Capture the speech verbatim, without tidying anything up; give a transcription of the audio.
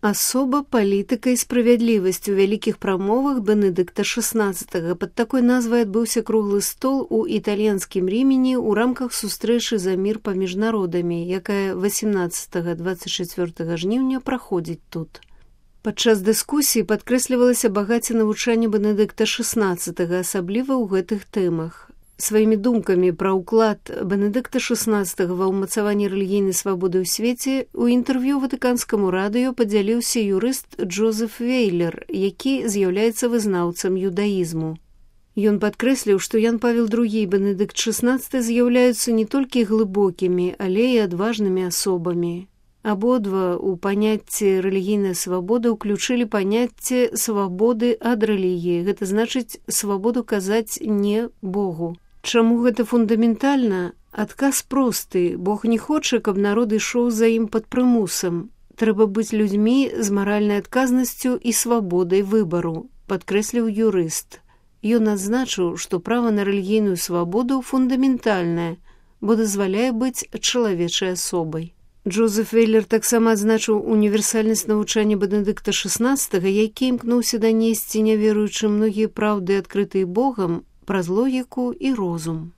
Асоба, палітыка і справядлівасць у вялікіх прамовах Бенедыкта шаснаццатага. Пад такой назвай адбыўся круглы стол у італьянскім Рімені ў рамках сустрэчы за мір паміж народамі, якая васемнаццатага — дваццаць чацвёртага жніўня праходзіць тут. Падчас дыскусіі падкрэслівалася багацце навучання Бенедыкта шаснаццатага, асабліва ў гэтых тэмах. Сваімі думкамі пра ўклад Бенедыкта шаснаццатага ва ўмацаванне рэлігійнай свабоды ў свеце у інтэрв'ю ватыканскаму радыё падзяліўся юрыст Джозеф Вейлер, які з'яўляецца вызнаўцам юдаізму. Ён падкрэсліў, што Ян Павел другі і Бенедыкт шаснаццаты з'яўляюцца не толькі глыбокімі, але і адважнымі асобамі. Абодва ў паняцці рэлігійная свабода ўключылі паняцце свабоды ад рэлігіі, гэта значыць свабоду казаць не Богу. Чаму гэта фундаментальна? Адказ просты. Бог не хоча, каб народ ішоў за ім пад прымусам. Трэба быць людзьмі з маральнай адказнасцю і свабодай выбару, падкрэсліў юрыст. Ён адзначыў, што права на рэлігійную свабоду фундаментальнае, бо дазваляе быць чалавечай асобай. Джозеф Вейлер таксама адзначыў універсальнасць навучання Бенедыкта шаснаццатага, які імкнуўся данесці няверуючым многія праўды, адкрытыя Богам, праз логіку і розум.